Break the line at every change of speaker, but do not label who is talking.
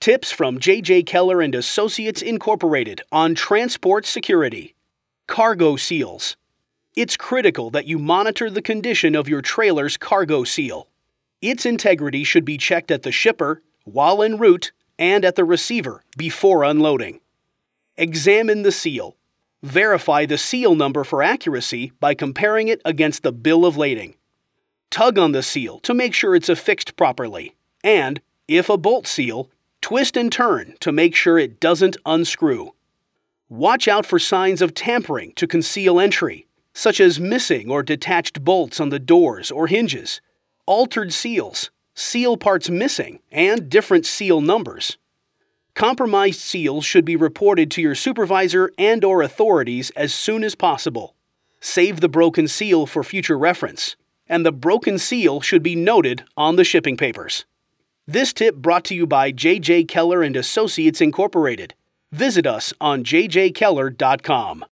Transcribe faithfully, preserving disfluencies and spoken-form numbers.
Tips from J J. Keller and Associates Incorporated on transport security. Cargo seals. It's critical that you monitor the condition of your trailer's cargo seal. Its integrity should be checked at the shipper, while en route, and at the receiver before unloading. Examine the seal. Verify the seal number for accuracy by comparing it against the bill of lading. Tug on the seal to make sure it's affixed properly, and, if a bolt seal, twist and turn to make sure it doesn't unscrew. Watch out for signs of tampering to conceal entry, such as missing or detached bolts on the doors or hinges, altered seals, seal parts missing, and different seal numbers. Compromised seals should be reported to your supervisor and/or authorities as soon as possible. Save the broken seal for future reference, and the broken seal should be noted on the shipping papers. This tip brought to you by J J. Keller and Associates Incorporated. Visit us on j j keller dot com.